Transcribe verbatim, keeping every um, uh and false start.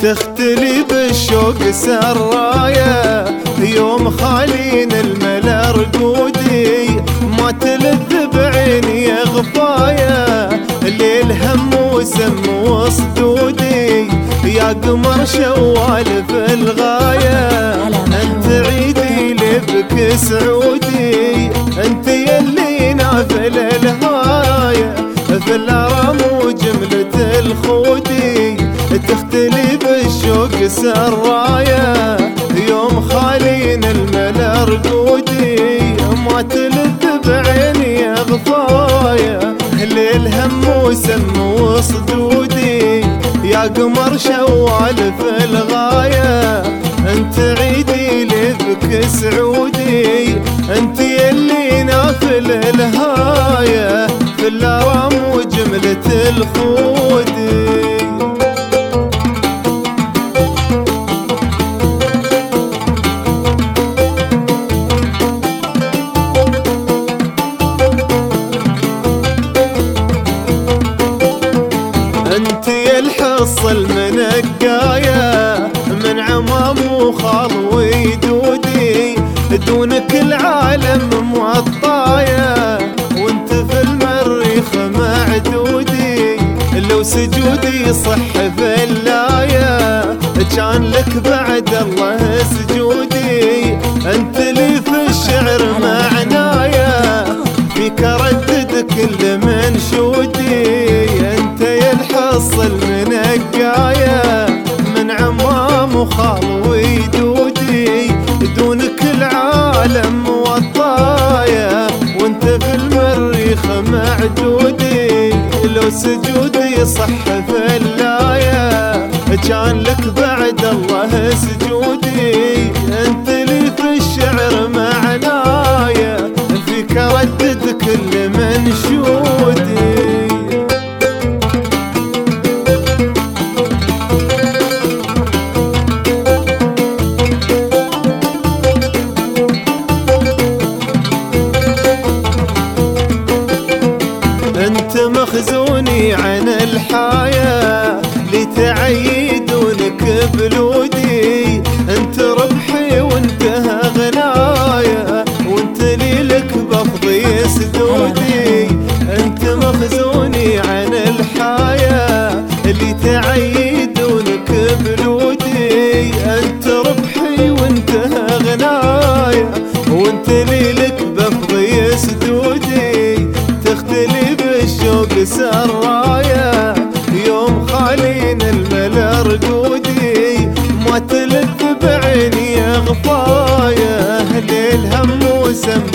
تختلي بالشوق سرايا يوم خالين الملا رقودي ما تلذ بعيني غفايا الليل هم وسم وصدودي يا قمر شوال في الغاية انت عيدي لبك سعودي انت يلي نافل الهاية في الارام وجملة الخودي تختلي بالشوق سرايا يوم خالين الملا رقودي ما تلذ بعيني غفايا ليل هم وسم وصدودي يا قمر شوال في الغاية انت عيدي لبك سعودي انت يلي نافل الهاية في الارام وجملة الخودي. انت يا الحصل من القاية من عمام وخال ويدودي دونك العالم معطايا وانت في المريخ معدودي لو سجودي صح في اللاية كان لك بعد الله سجودي انت لي في الشعر معنايا فيك ردد كل منشودي انت يا الحصل من القاية من عمام وخال ويدودي دونك العالم وطايا وانت في المريخ معدودي لو سجودي صح في اللاية كان لك بعد الله سجودي انت لي في الشعر معنايا فيك ردد كل منشودي. انت مخزوني عن الحياة لتعيدونك بلودي انت ربحي وانتهى غنايا وانت لي لك بفضي سدودي انت مخزوني عن الحياة لتعيدونك بلودي انت ربحي وانتهى غنايا وانت لي لك بفضي سدودي تختلي بالشوق سرايا يوم خالين الملا رقودي ما تلذ بعيني غفايا ليل هم وسم